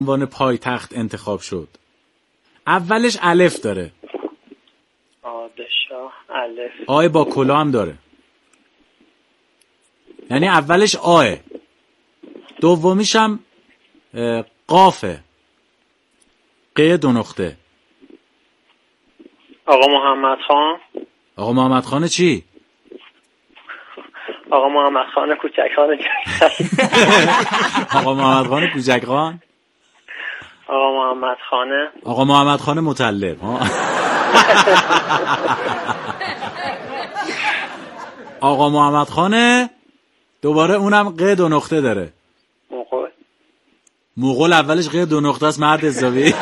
عنوان پایتخت انتخاب شد؟ اولش الف داره. پادشاه الف. آی با کلا هم داره. یعنی اولش آه. دومیش هم قافه. ق دو نقطه. آقا محمد خان. آقا محمد خان چی؟ آقا محمد خان کوچک خان. آقا محمد خان کوچک خان. آقا محمد خانه. آقا محمد خان مطلب. آقا محمد خانه دوباره اونم ق دو نقطه داره. مغول اولش ق دو نقطه است مرد حسابی.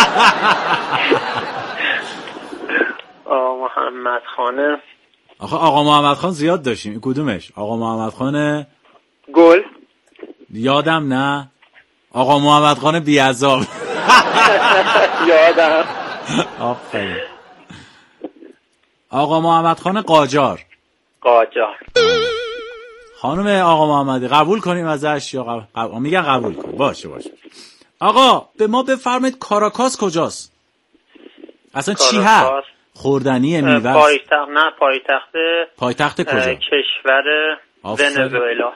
آقا محمد خانه. آخه آقا محمد خان زیاد داشتیم. کدومش؟ آقا محمد خان گل. یادم نه. آقا محمد خان بیعذاب. یادم. آفرین. آقا محمد خان قاجار. قاجار. خانم آقا محمدی قبول کنیم ازش یا میگن قبول کن. باشه. آقا به ما بفرمایید کاراکاس کجاست؟ اصلا چی هست؟ خوردنی میوه؟ پایتخت کجا؟ کشور ونزوئلا.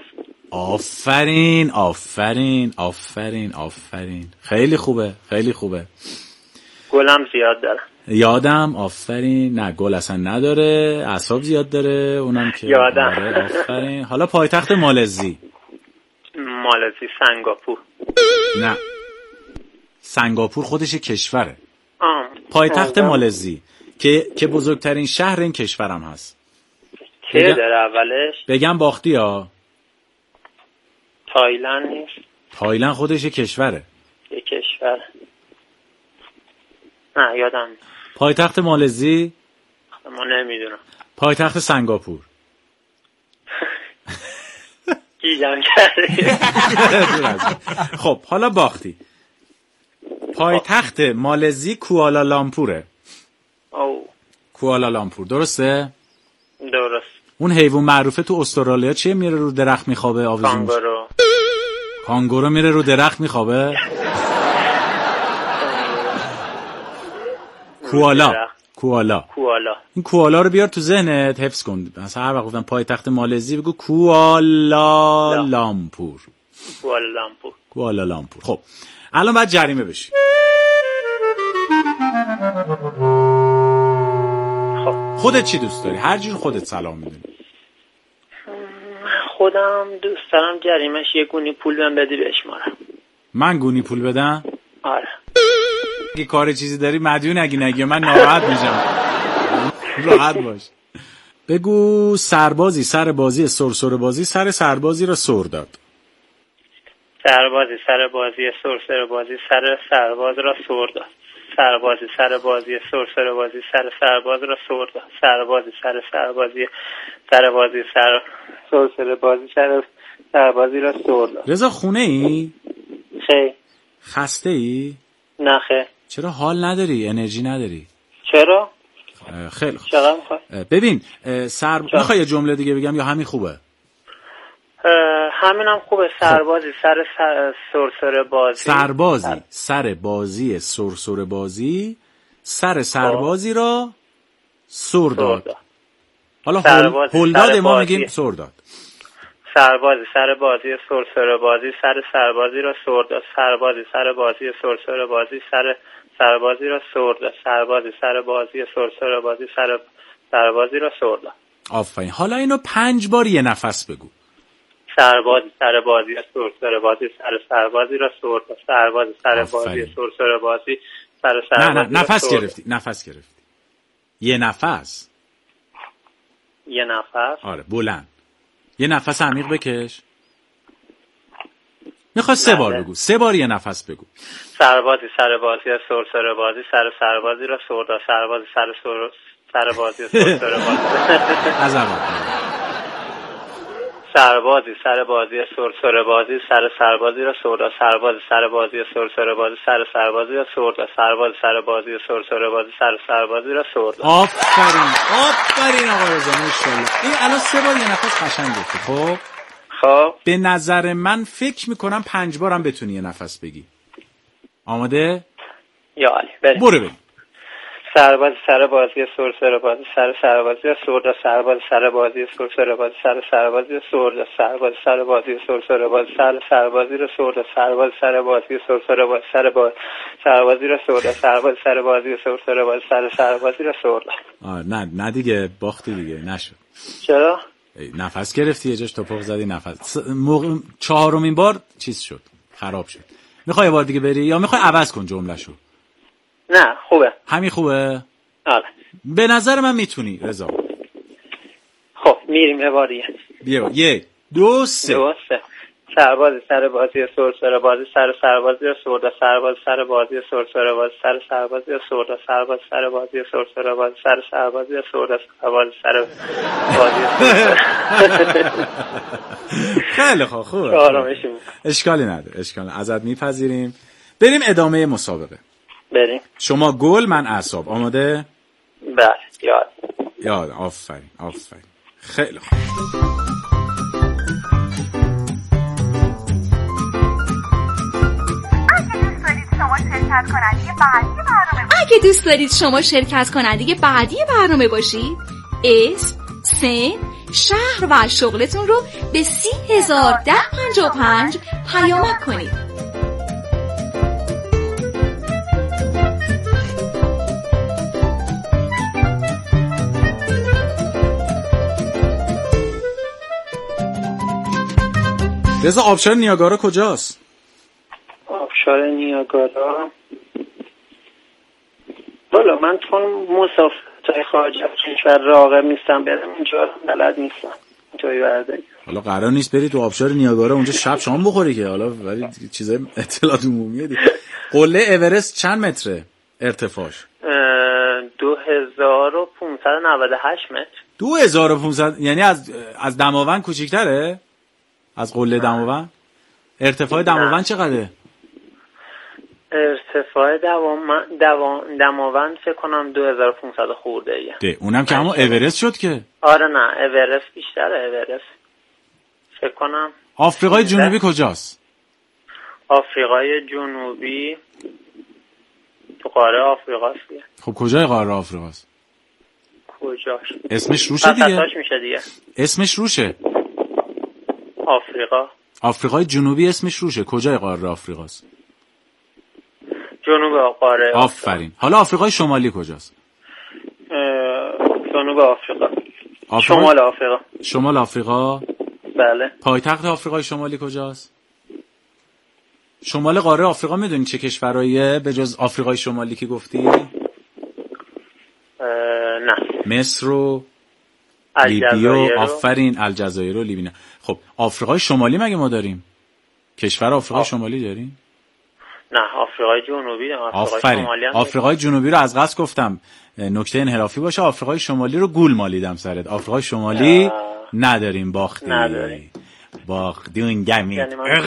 آفرین. خیلی خوبه. گلم زیاد داره. یادم. آفرین. نه گل اصلا نداره. اعصاب زیاد داره. اونم که یادم. آفرین. حالا پایتخت مالزی. سنگاپور. نه سنگاپور خودش کشوره. پایتخت مالزی که بزرگترین شهر این کشورم هست. چه داره اولش؟ بگم باختی ها. تایلند نیست؟ تایلند خودش کشوره. یه کشور. نه یادم. پایتخت مالزی؟ ما نمیدونم. پایتخت سنگاپور. گیجم کردی. خب حالا باختی. پایتخت مالزی کوالالامپوره. کوالالامپور. درسته؟ درست. اون حیوان معروفه تو استرالیا چیه میره رو درخت میخوابه؟ آویزون. کانگورو میره رو درخت میخوابه. کوالا. این کوالا رو بیار تو ذهنت حفظ کن. مثلا هر وقت گفتم پایتخت مالزی بگو کوالالامپور. خب الان باید جریمه بشی. خودت چی دوست داری؟ هر جور خودت سلام میدونی. خودم دوست دارم جریمش یه گونی پول بهم بدی بشمارم. من گونی پول بدم؟ آره. اگه کار چیزی داری مدیون نگی من ناراحت میشم. راحت باش. بگو سربازی سر بازی سرسره بازی سر سربازی را سر داد. سربازی سر بازی سرسره بازی سر سرباز را سر داد. سربازی سر بازی سرسره بازی سر سرباز را سر داد. سربازی سر سربازی سر بازی سر سرسره بازی سر سربازی را سر داد. رضا خونه ای؟ خیر. خسته ای؟ نه خیر. چرا حال نداری؟ انرژی نداری؟ چرا؟ خیلی خوب. چقدر میخوای؟ ببین میخوای یه جمله دیگه بگم یا همین خوبه؟ همینم خوبه. سربازی سر سرسره بازی. سربازی سر بازی سرسره بازی سر سربازی را سر داد. حالا هولداد ما میگیم سر داد. سربازی سر بازی سرسره بازی سر سربازی را سر داد. سربازی سر بازی سرسره بازی سر سربازی را سر داد. سربازی سر بازی سرسره بازی سر سربازی را سر داد. آفرین. حالا اینو 5 بار یه نفس بگو. سربازی سر بازی سرسره بازی سر سربازی را سر داد. سربازی سر بازی سرسره بازی سر سربازی. نه نفس گرفتی. یه نفس. آره بلند. یه نفس عمیق بکش. میخواد 3 بار بگو. 3 بار یه نفس بگو. سربازی سر بازی سرسره بازی سر سربازی را سر داد. سربازی سر بازی سرسره بازی. از اول. سربازی سر بازی سرسره بازی سر سربازی را سر داد. سربازی سر بازی سرسره بازی سر سربازی را سر داد. سربازی سر بازی سرسره بازی سر سربازی را سر داد. آفرین آقا رضا ماشاءالله. این الان 3 بار یه نفس قشنگ گفتی. خب به نظر من فکر میکنم 5 بارم بتونی یه نفس بگی. آماده؟ یا علی بریم. برو بریم. سرباز سر بازی سرسره بازی سر سربازی سرده سرباز سر بازی سرسره بازی سر سربازی سرده سرباز سر بازی سرسره بازی سر سربازی رو سرده سرباز سر بازی سرسره بازی سر سربازی رو سرده سرباز سر بازی سرسره بازی سر سربازی رو سرده. نه دیگه باختی دیگه، نشد. چرا؟ نفس گرفتی، یه جاش توپق زدی، نفس چهارمین بار چیز شد، خراب شد. میخوای یه بار دیگه بری یا میخوای عوض کن جمله‌شو؟ نه خوبه، همین خوبه. آره به نظر من میتونی رضا. خب میریم یه بار دیگه. بیا 1 2 3. سرباز سر بازی سرسره بازی سر سربازی رو سرده سرباز سر بازی سرسره بازی سر سربازی رو سرده سرباز سر بازی سرسره بازی سر سربازی رو سرده سرباز سر بازی سرسره. خیلی خوبه. چهارمشیم. اشکالی نداره، ازت میپذیریم. بریم ادامه مسابقه. بریم. شما گل، من اعصاب. آماده؟ بله یاد. آفرین. خیلی خوب. اگه دوست دارید شما شرکت کننده بعدی برنامه باشید، اسم، سن، شهر و شغلتون رو به 30,1055 پیامک کنید. رضا آبشار نیاگارا کجاست؟ آبشار نیاگارا والا من چون مسافرت خارج از کشور راغب نیستم برم اینجا بلد نیستم اینجوری برده. حالا قرار نیست بری تو آبشار نیاگارا اونجا شب شام بخوری که، حالا ولی چیزای اطلاعات عمومیه دیگه. قله اورست چند متره ارتفاعش؟ 2598 متر. 2500 یعنی از دماوند کوچیک‌تره؟ از قله دماوند؟ ارتفاع دماوند چقدره؟ ارتفاع دماوند فکر کنم 2500 خورده ایه. اونم که همون اورست شد که. آره نه اورست بیشتره. اورست فکر کنم. آفریقای جنوبی کجاست؟ آفریقای جنوبی تو قاره آفریقاست. خب کجای قاره آفریقاست؟ کجاش؟ اسمش روشه دیگه. میشه دیگه. اسمش روشه. آفریقای جنوبی اسمش روشه. کجای قاره آفریقاست؟ جنوب قاره. آفرین. حالا آفریقای شمالی کجاست؟ جنوب آفریقا. شمال آفریقا. بله. پایتخت آفریقای شمالی کجاست؟ شمال قاره آفریقا میدونی چه کشوراییه به جز آفریقای شمالی که گفتی؟ نه. مصر و لیبیا. آفرین. الجزایر و لیبیا. خب آفریقای شمالی مگه ما داریم؟ کشور آفریقای شمالی داریم؟ نه آفریقای جنوبی. آفرین. آفریقای جنوبی رو از قصد گفتم نکته انحرافی باشه. آفریقای شمالی رو گول مالیدم سرت. آفریقای شمالی نداریم. باختیم. باختیم گمی.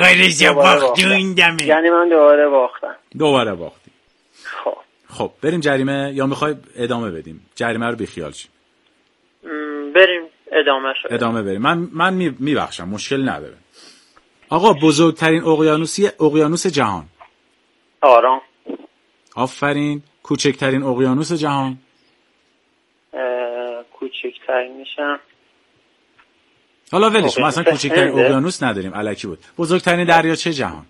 یعنی من دوباره باختیم. خب بریم جریمه یا میخوای ادامه بدیم؟ جریمه رو بیخیال شیم. بریم ادامه بریم. من میبخشم، مشکل نداره. آقا بزرگترین اقیانوس جهان. آرام. آفرین. کوچکترین اقیانوس جهان. کوچکترین میشم. حالا ولش ما اصلا کوچکترین اقیانوس نداریم، الکی بود. بزرگترین دریاچه جهان.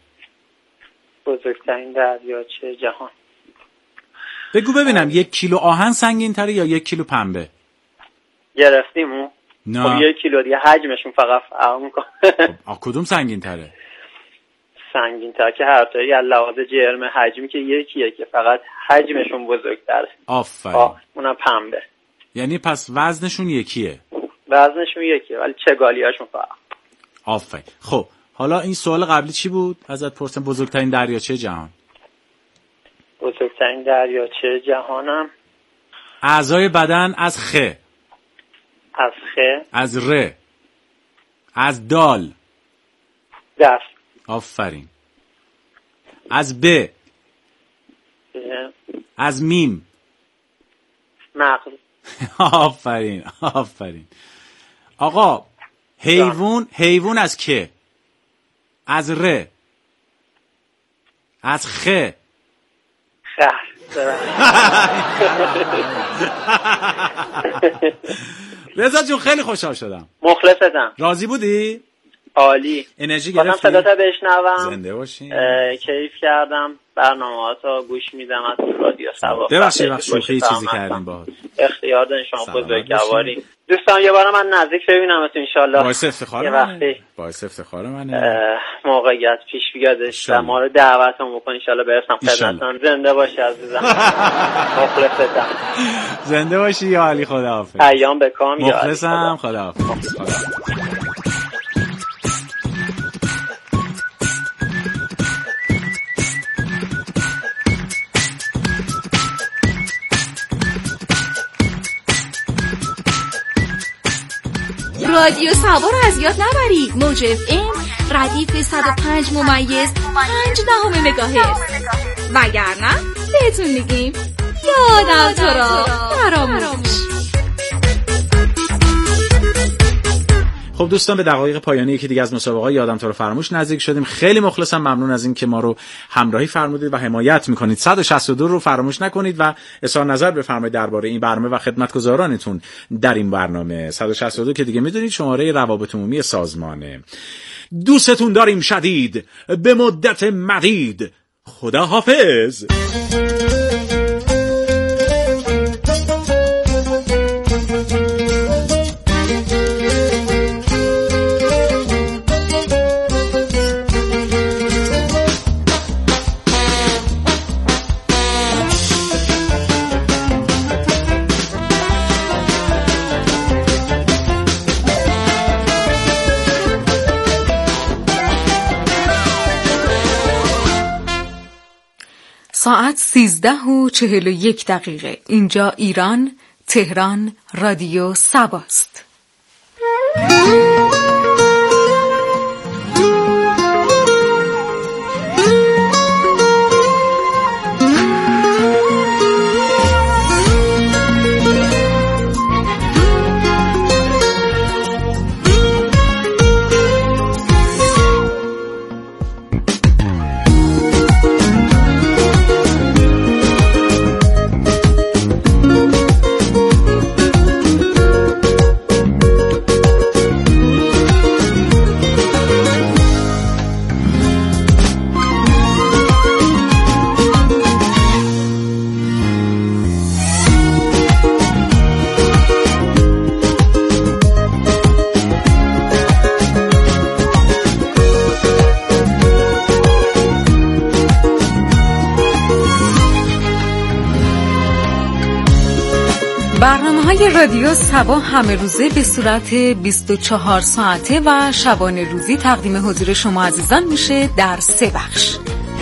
بگو ببینم 1 کیلو آهن سنگین تره یا 1 کیلو پنبه؟ گرفتیم نه. خب 1 کیلو دیگه حجمشون فقط فرق میکنه. خب کدوم سنگین تره؟ سنگین تر که هر تایی از لحاظ جرم حجمی که یکیه که فقط حجمشون بزرگتره. آفرین. اونم پنبه. یعنی پس وزنشون یکیه. ولی چگالیاشون فرق. آفرین. خب حالا این سوال قبلی چی بود؟ ازت پرسیدم بزرگترین دریاچه جهان. بزرگترین دریاچه جهانم اعضای بدن از خ، از ر، از دال، دست. آفرین. از ب، از میم، مغز. آفرین. آقا حیوان از که؟ از ر، از خ، خر. رضا جون خیلی خوشحال شدم. مخلصتم. راضی بودی؟ عالی. انرژی گرفتی؟ خودم صدات بشنوم. زنده باشین. کیف کردم. برنامه‌هاتو گوش میدم از رادیو سبا. ببخشید وقت شوخی چیزی کردیم باهات. اختیار دارین شما بزرگوارین. دوستان یه بار من نزدیک ببینمتون ان شاءالله. باعث افتخار منه. باعث افتخار منه. موقعیت پیش بیادش و ما رو دعوتمون بکن ان شاءالله برسم خدمتتون. زنده باشی عزیزم. مخلصتم. زنده باشی یا علی خداحافظ. ایام به کام یا علی. مخلصم خداحافظ. رادیو سبا رو از یاد نبرید. موج FM ردیف 105.5 مگاهرتز. وگرنه بهتون میگیم یادم تو را فراموش. خب دوستان به دقایق پایانی یکی دیگه از مسابقه یادم تو رو فراموش نزدیک شدیم. خیلی مخلصم، ممنون از این که ما رو همراهی فرمودید و حمایت میکنید. 162 رو فراموش نکنید و اظهار نظر بفرمایید درباره این برنامه و خدمتگزارانتون در این برنامه. 162 که دیگه میدونید شماره روابط عمومی سازمانه. دوستتون داریم شدید، به مدت مدید. خدا حافظ. ساعت 13:41. اینجا ایران، تهران، رادیو سباست. برنامه‌های رادیو سبا همه روزه به صورت 24 ساعته و شبانه روزی تقدیم حضور شما عزیزان میشه در 3 بخش.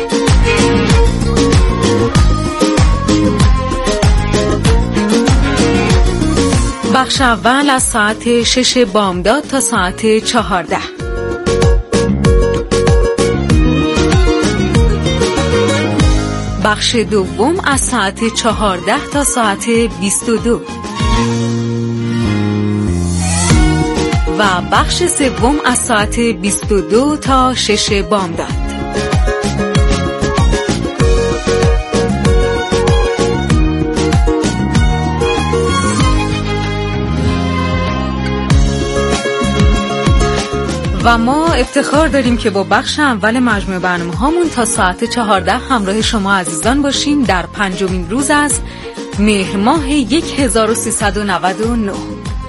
بخش اول از ساعت 6 بامداد تا ساعت 14. بخش دوم از ساعت 14 تا ساعت 22 و بخش سوم از ساعت 22 تا 6 بامداد. و ما افتخار داریم که با بخش اول مجموعه برنامه هامون تا ساعت 14 همراه شما عزیزان باشیم در 5مین روز از مهر ماه 1399.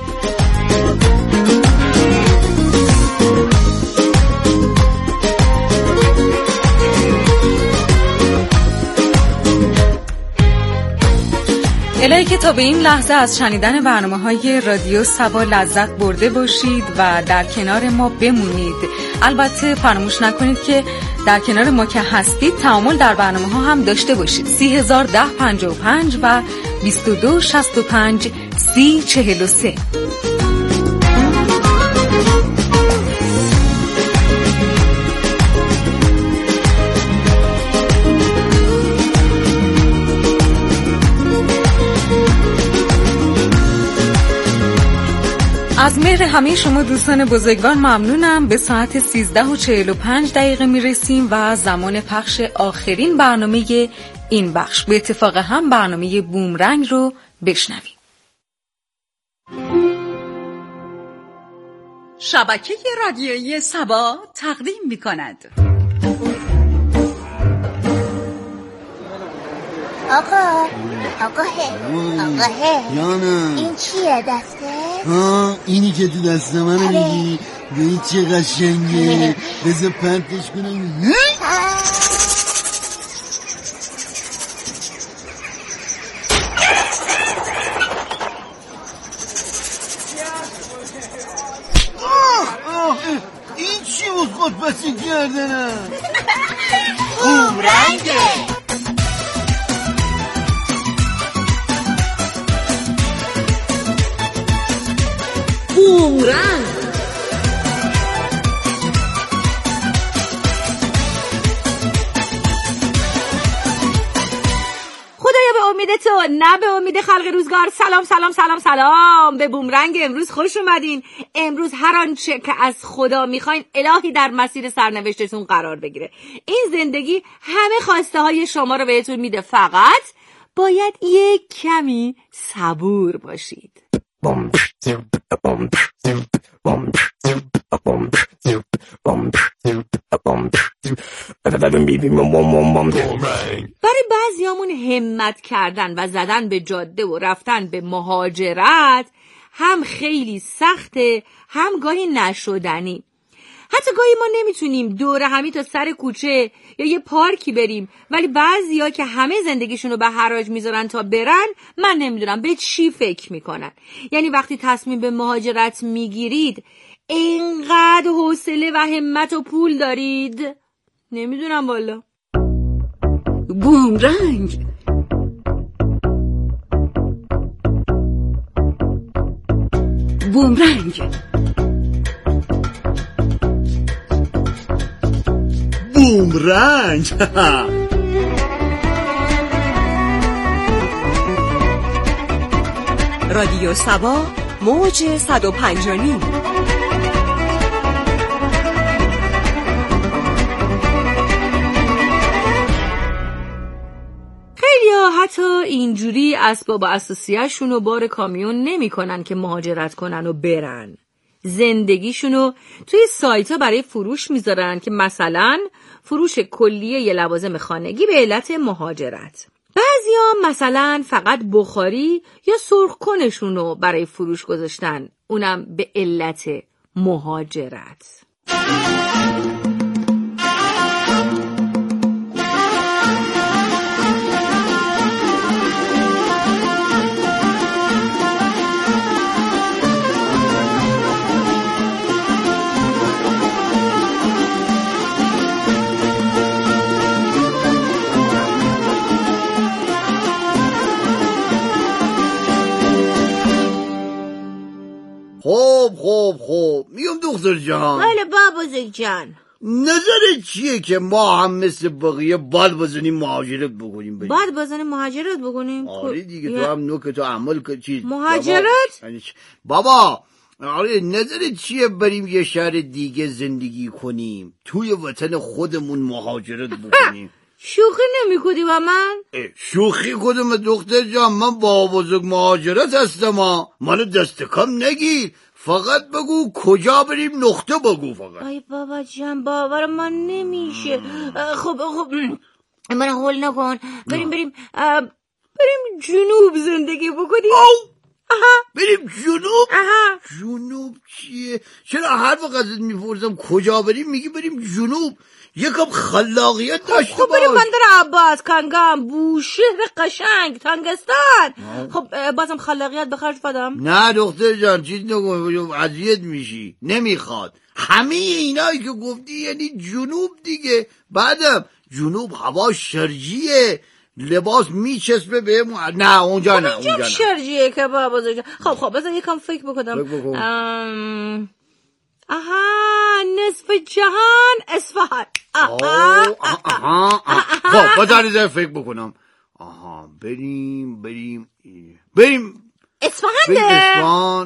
الهی که تا به این لحظه از شنیدن برنامه‌های رادیو سبا لذت برده باشید و در کنار ما بمونید. البته فراموش نکنید که در کنار ما که هستید تعامل در برنامه‌ها هم داشته باشید. 301055 و 2265 3043. از مهر همه شما دوستان بزرگوار ممنونم. به ساعت 13:45 میرسیم و زمان پخش آخرین برنامه این بخش به اتفاق هم برنامه بومرنگ رو بشنویم. شبکه رادیویی سبا تقدیم می‌کند. آقا جانم، این چیه دسته؟ اینی که تو دست منو میگی؟ این چه قشنگه. بذار پرتش کنم. این چی بود خودپسی کردنم؟ بومرنگه. بومرنگ. خدایا به امید تو نه به امید خلق روزگار. سلام سلام سلام سلام به بومرنگ امروز خوش اومدین. امروز هر آنچه که از خدا میخواین الهی در مسیر سرنوشتتون قرار بگیره. این زندگی همه خواسته های شما رو بهتون میده، فقط باید یک کمی صبور باشید. برای بعضیامون همت کردن و زدن به جاده و رفتن به مهاجرت هم خیلی سخته، هم گاهی نشدنی. حتی گاهی ما نمیتونیم دور همی تا سر کوچه یا یه پارکی بریم، ولی بعضیا که همه زندگیشونو به حراج میذارن تا برن، من نمیدونم به چی فکر میکنن. یعنی وقتی تصمیم به مهاجرت میگیرید اینقدر حوصله و همت و پول دارید؟ نمیدونم والا. بومرنگ. بومرنگ. بومرنگ. رادیو سبا موج 105.9. حتی اینجوری اسباب اساسیه‌شونو بار کامیون نمی‌کنن که مهاجرت کنن و برن. زندگیشونو توی سایت‌ها برای فروش میذارن که مثلا فروش کلیه ی لوازم خانگی به علت مهاجرت. بعضیا مثلا فقط بخاری یا سرخکنشونو برای فروش گذاشتن، اونم به علت مهاجرت. خب میگم دختر جان. بله بابا جان. نظرت چیه که ما هم مثل بقیه بال بزنیم مهاجرت بکنیم؟ بال بزنیم مهاجرت بکنیم؟ آره دیگه، تو هم نوک تو عمل چیز مهاجرت؟ بابا آره، نظرت چیه بریم یه شهر دیگه زندگی کنیم، توی وطن خودمون مهاجرت بکنیم؟ شوخی نمی‌کنی با من؟ شوخی کدوم دختر جان؟ من با بزرگ مهاجرت هستم. منو دست کم نگیر، فقط بگو کجا بریم، نقطه بگو فقط. ای بابا جان باور من نمیشه. خب من هول نکن. بریم جنوب زندگی بکنیم. بریم جنوب؟ آها. جنوب چیه؟ چرا هر وقت ازت میپرسم کجا بریم میگی بریم جنوب؟ یکم خلاقیت داشته باش. خب بریم بندر عباس، کنگام، بوشهر قشنگ، تنگستان. خب بازم خلاقیت به خرج بدم؟ نه دختر جان چیز نکن، اذیت میشی. نمیخواد. همه اینایی که گفتی یعنی جنوب دیگه. بعدم جنوب هوا شرجیه، لباس میچسبه بهمون. نه اونجا نه، اونجا نه شرجیه که بابا جان. خب بذار یکم فکر بکنم. آها، نصف جهان اصفهان. خب بذار فکر بکنم. بریم اصفهان.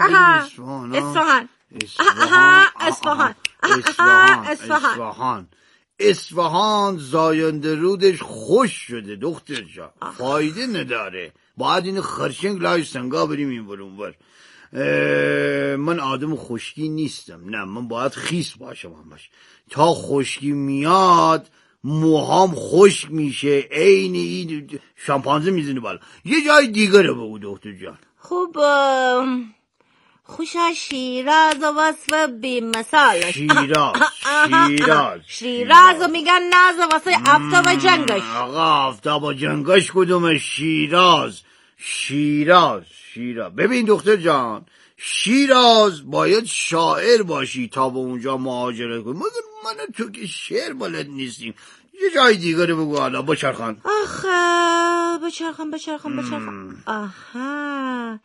اصفهان زاینده رودش خوش شده دختر جان. فایده نداره، باید این خرچنگ لای سنگا بریم این برون. من آدم خشکی نیستم، نه من باید خیس باشم همش. تا خشکی میاد موهام خشک میشه، عین این شامپانزه میزنه بالا. یه جای دیگه رو بگو دکتر جان. خوب خوشا شیراز و وصف بی مثال. شیراز و میگن ناز و واسه آفتاب جنگش. آقا آفتاب جنگش کدومه؟ شیراز. ببین دکتر جان، شیراز باید شاعر باشی تا به اونجا مهاجرت کنی. مگر من تو که شعر بلد نیستیم. یه جای دیگه رو بگو حالا. بچرخان. آخه بچرخان. آها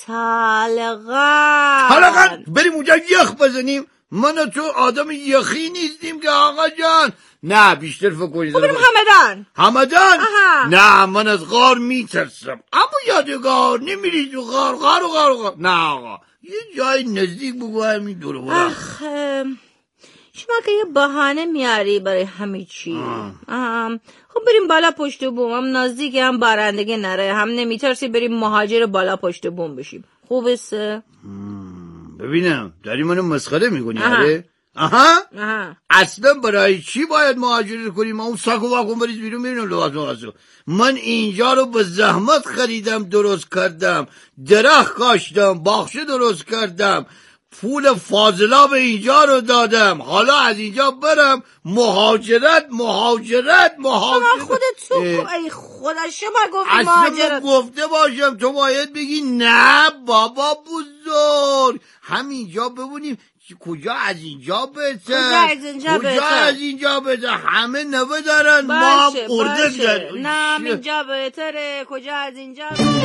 طالقان بریم اونجا یخ بزنیم. من و تو آدم یخی نیستیم که آقا جان. نه بیشتر فکر کنید. بریم همدان. نه من از غار میترسم. اما یادگار نمیری تو غار. نه آقا یه جای نزدیک بگو همین دور برم. آخه شما که یه بهانه میاری برای همه چی. خب بریم بالا پشت بوم، هم نزدیک هم بارندگی نره، هم نمیترسی بریم مهاجر بالا پشت بوم بشیم. خوبه؟ ببینم داری منو مسخره میکنی؟ آها. اصلا برای چی باید مهاجرت کنیم؟ ما اون ساکو واکن بریز بیرون ببینم لباسو. من اینجا رو به زحمت خریدم، درست کردم، درخت کاشتم، باغچه درست کردم، پول فاضلاب اینجا رو دادم. حالا از اینجا برم مهاجرت. خودت تو ای خدا شما گفتی مهاجرت. اصلا گفته باشم تو باید بگی نه بابا بزرگ، همینجا بمونیم. کجا از اینجا بهتر؟ همه نوه دارن، ما هم اردک دارن. نه اینجا بهتره، کجا از اینجا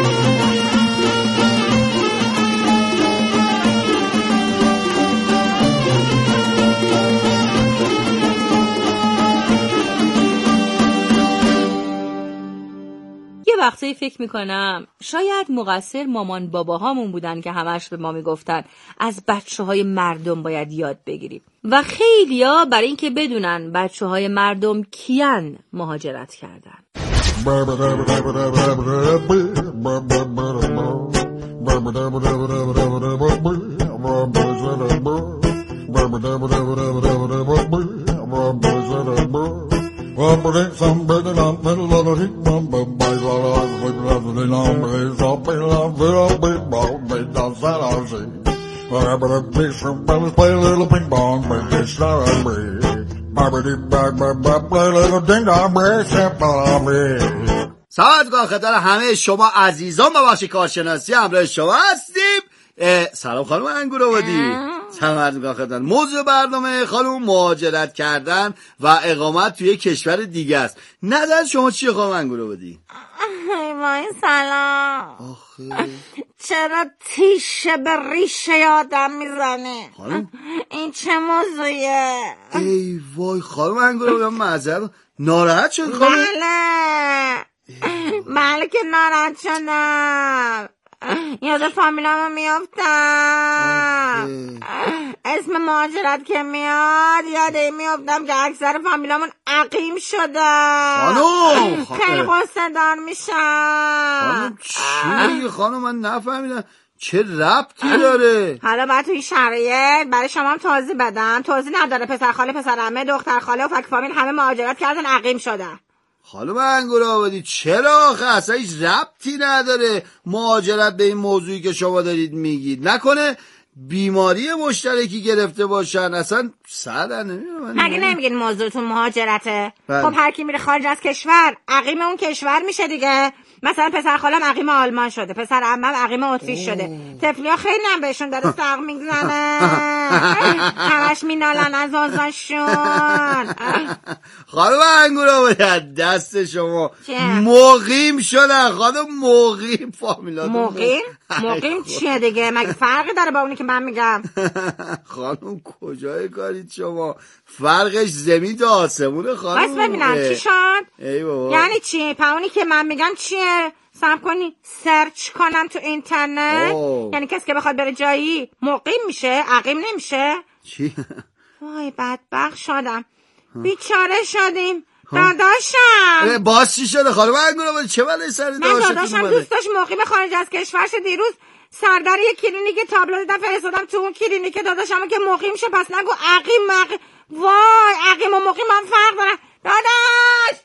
یه وقتی فکر میکنم شاید مقصر مامان باباهامون بودن که همش به ما میگفتن از بچه‌های مردم باید یاد بگیریم و خیلیا برای اینکه بدونن بچه‌های مردم کیان مهاجرت کردن. سلامتگاه خدمت همه شما عزیزان و بخش کارشناسی همراه شما هستیم. سلام خانم انگورآبادی. سلامتگاه خدمت. موضوع برنامه خانم مهاجرت کردن و اقامت توی کشور دیگه است. نظر شما چیه خانم انگورآبادی؟ وای سلام. آخه چرا تیشه به ریشه آدم میزنه؟ خانم این چه موضوعیه؟ ای وای خانم انگورآبادی، معذرت ناراحت شد خانم؟ بله که ناراحت شدم. یاد فامیلامو میافتم. اسم مهاجرت که میاد یاد این میافتم که اکثر فامیلامون عقیم شدن. خانم خیلی غصه دار میشم. خانم چی میگی خانم؟ من نفهمیدم چه ربطی داره؟ حالا باید توی شرایط برای شما هم توضیح بدم. توضیح نداره. پسر خاله، پسر عمه، دختر خاله و فک فامیل همه مهاجرت کردن، عقیم شدن. خانم انگورآبادی چرا آخه؟ اصلا هیچ ربطی نداره مهاجرت به این موضوعی که شما دارید میگید. نکنه بیماری مشترکی گرفته باشن؟ اصلا سردن نمیدونم. مگه نمیگین موضوعتون مهاجرته؟ خب هر کی میره خارج از کشور عقیم اون کشور میشه دیگه. مثلا پسر خالم عقیم آلمان شده، پسر عمم عقیم اتریش شده. طفلیا خیلی هم بهشون داره ساق میزنه، همش مینالن از آزاشون. خانم انگورآبادی دست شما مقیم شدن. خانم مقیم فامیلاتون مقیم چیه دیگه؟ مگه فرقی داره با اونی که من میگم؟ خانم کجای کارید شما؟ فرقش زمین تا آسمونه خانم. بس ببینم چی شد؟ یعنی چی؟ اونی که من میگم چیه؟ سعی کنی سرچ کنم تو اینترنت. یعنی کسی که بخواد بره جایی مقیم میشه، عقیم نمیشه؟ چی؟ وای بدبخت شدم. بیچاره شدیم. داداشم باز چی شده خانم انگورآبادی؟ چه بلایی سر داداشتون اومده؟ من داداشم دوست داشت مقیم خارج از کشور شه. دیروز سردار یک کلینیک تابلو دیدم فرستادم تو اون کلینیک داداشمو که مقیم شه. پس نگو عقیم وای عقیم و مقیم هم فرق دارن. داداش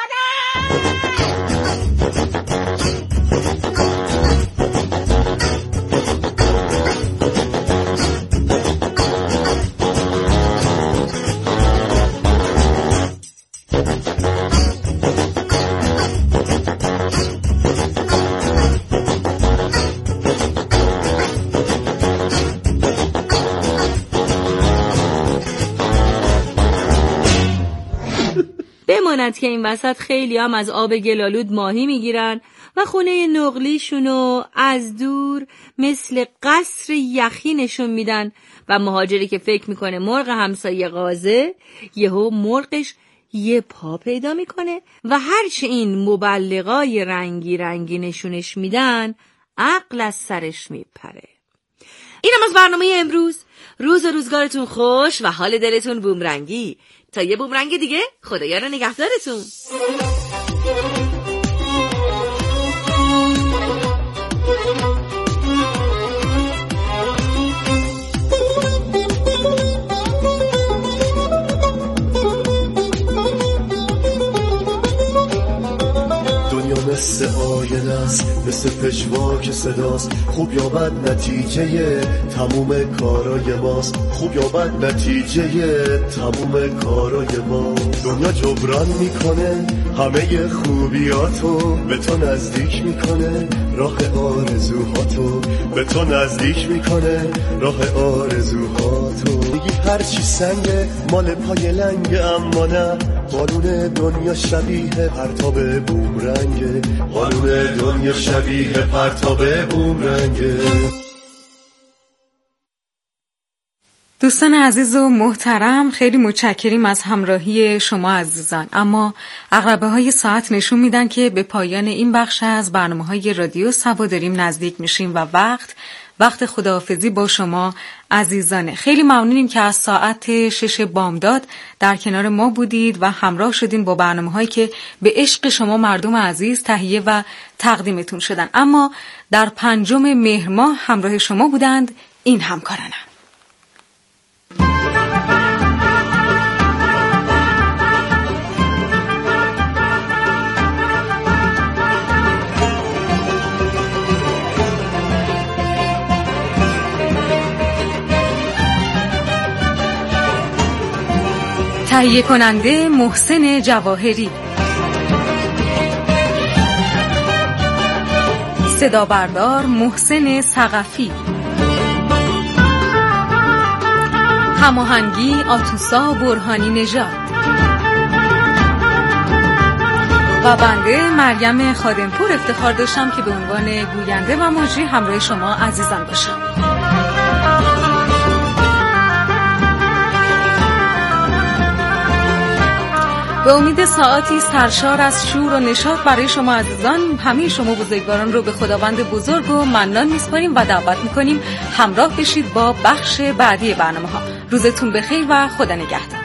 بماند که این وسط خیلی هم از آب گلالود ماهی میگیرن و خونه نقلیشونو از دور مثل قصر یخی نشون میدن و مهاجری که فکر میکنه مرغ همسایه غازه یهو مرغش یه پا پیدا میکنه و هرچه این مبلغای رنگی نشونش میدن عقل از سرش میپره. اینم از برنامه امروز. روز و روزگارتون خوش و حال دلتون بومرنگی. تا یه بومرنگ دیگه، خدایا نگهدارتون. مثل آینه است، مثل پژواک صداست، خوب یا بد نتیجه تموم کارای ماست، خوب یا بد نتیجه تموم کارای ماست. دنیا جبران میکنه همه خوبیاتو، به تو نزدیک میکنه راه آرزوهاتو، به تو نزدیک میکنه راه آرزوهاتو. میگی هرچی سنگه مال پای لنگه، اما نه، قانون دنیا شبیه پرتاب بومرنگه، قانون دنیا شبیه پرتاب بومرنگه. دوستان عزیز و محترم، خیلی متشکریم از همراهی شما عزیزان. اما عقربه‌های ساعت نشون میدن که به پایان این بخش از برنامه‌های رادیو سبا داریم نزدیک میشیم و وقت خداحافظی با شما عزیزانه. خیلی ممنونیم که از ساعت 6 بامداد در کنار ما بودید و همراه شدین با برنامه‌هایی که به عشق شما مردم عزیز تهیه و تقدیمتون شدن. اما در 5 مهر ماه همراه شما بودند این همکارانم. تهیه کننده محسن جواهری، صدا بردار محسن ثقفی، هماهنگی آتوسا برهانی نژاد و بنده مریم خادمپور افتخار داشتم که به عنوان گوینده و مجری همراه شما عزیزان باشم. به امید ساعاتی سرشار از شور و نشاط برای شما عزیزان، همه شما بزرگواران رو به خداوند بزرگ و منان میسپاریم و دعوت میکنیم همراه بشید با بخش بعدی برنامه‌ها. روزتون بخیر و خدا نگهدار.